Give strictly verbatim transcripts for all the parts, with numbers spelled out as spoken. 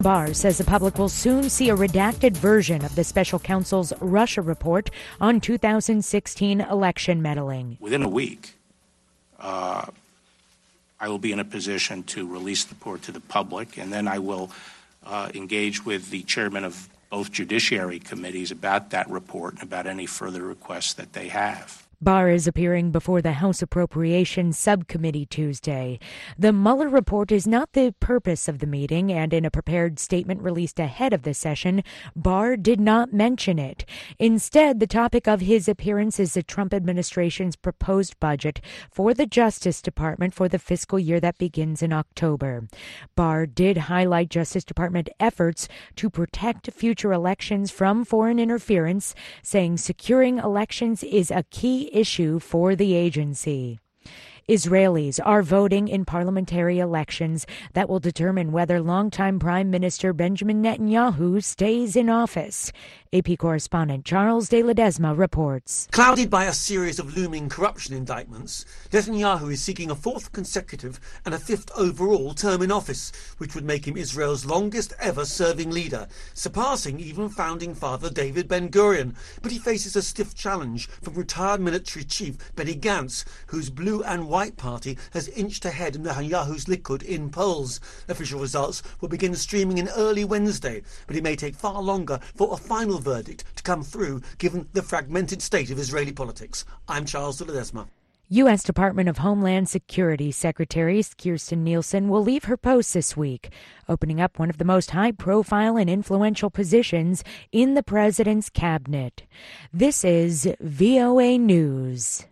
Barr says the public will soon see a redacted version of the special counsel's Russia report on two thousand sixteen election meddling. Within a week, uh, I will be in a position to release the report to the public, and then I will uh, engage with the chairman of both judiciary committees about that report and about any further requests that they have. Barr is appearing before the House Appropriations Subcommittee Tuesday. The Mueller report is not the purpose of the meeting, and in a prepared statement released ahead of the session, Barr did not mention it. Instead, the topic of his appearance is the Trump administration's proposed budget for the Justice Department for the fiscal year that begins in October. Barr did highlight Justice Department efforts to protect future elections from foreign interference, saying securing elections is a key issue for the agency. Israelis are voting in parliamentary elections that will determine whether longtime Prime Minister Benjamin Netanyahu stays in office. A P correspondent Charles de Ledesma reports. Clouded by a series of looming corruption indictments, Netanyahu is seeking a fourth consecutive and a fifth overall term in office, which would make him Israel's longest ever serving leader, surpassing even founding father David Ben-Gurion. But he faces a stiff challenge from retired military chief Benny Gantz, whose blue and white party has inched ahead of Netanyahu's Likud in polls. Official results will begin streaming in early Wednesday, but it may take far longer for a final verdict to come through, given the fragmented state of Israeli politics. I'm Charles de Ledesma. U S. Department of Homeland Security Secretary Kirstjen Nielsen will leave her post this week, opening up one of the most high-profile and influential positions in the president's cabinet. This is V O A News.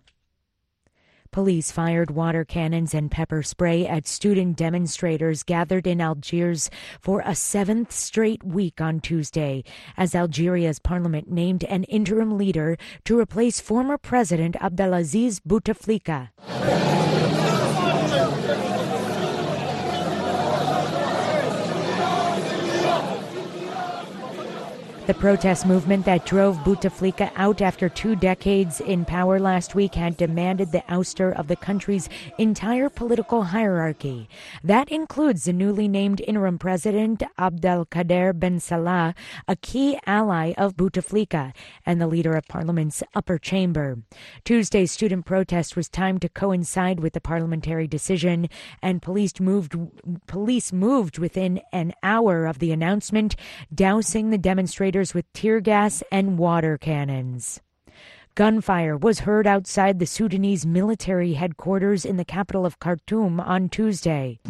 Police fired water cannons and pepper spray at student demonstrators gathered in Algiers for a seventh straight week on Tuesday, as Algeria's parliament named an interim leader to replace former President Abdelaziz Bouteflika. The protest movement that drove Bouteflika out after two decades in power last week had demanded the ouster of the country's entire political hierarchy. That includes the newly named interim president Abdelkader Ben Salah, a key ally of Bouteflika and the leader of parliament's upper chamber. Tuesday's student protest was timed to coincide with the parliamentary decision, and police moved, police moved within an hour of the announcement, dousing the demonstrators with tear gas and water cannons. Gunfire was heard outside the Sudanese military headquarters in the capital of Khartoum on Tuesday.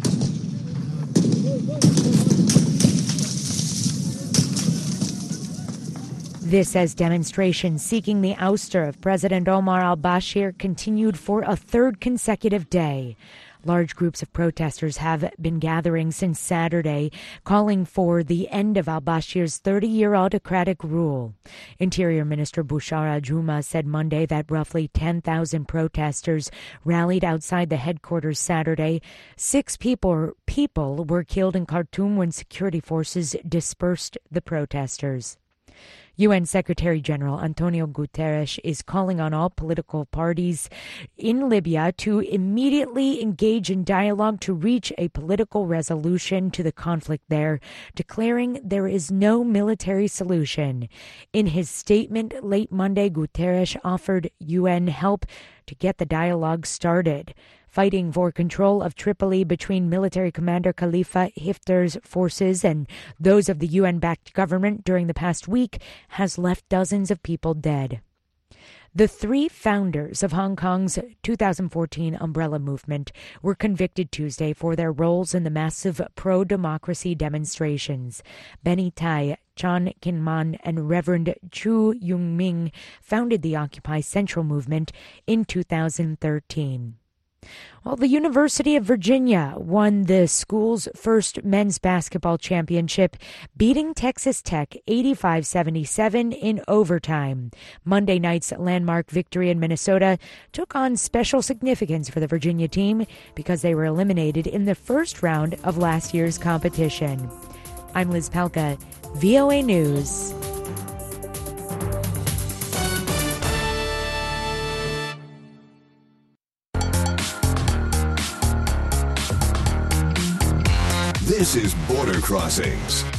This as demonstrations seeking the ouster of President Omar al-Bashir continued for a third consecutive day. Large groups of protesters have been gathering since Saturday, calling for the end of al-Bashir's thirty-year autocratic rule. Interior Minister Bushara Juma said Monday that roughly ten thousand protesters rallied outside the headquarters Saturday. Six people, people were killed in Khartoum when security forces dispersed the protesters. U N Secretary-General Antonio Guterres is calling on all political parties in Libya to immediately engage in dialogue to reach a political resolution to the conflict there, declaring there is no military solution. In his statement late Monday, Guterres offered U N help to get the dialogue started. Fighting for control of Tripoli between military commander Khalifa Haftar's forces and those of the U N-backed government during the past week has left dozens of people dead. The three founders of Hong Kong's two thousand fourteen umbrella movement were convicted Tuesday for their roles in the massive pro-democracy demonstrations. Benny Tai, Chan Kin-man, and Reverend Chu Yung-ming founded the Occupy Central movement in two thousand thirteen. Well, the University of Virginia won the school's first men's basketball championship, beating Texas Tech eighty-five seventy-seven in overtime. Monday night's landmark victory in Minnesota took on special significance for the Virginia team because they were eliminated in the first round of last year's competition. I'm Liz Pelka, V O A News. This is Border Crossings.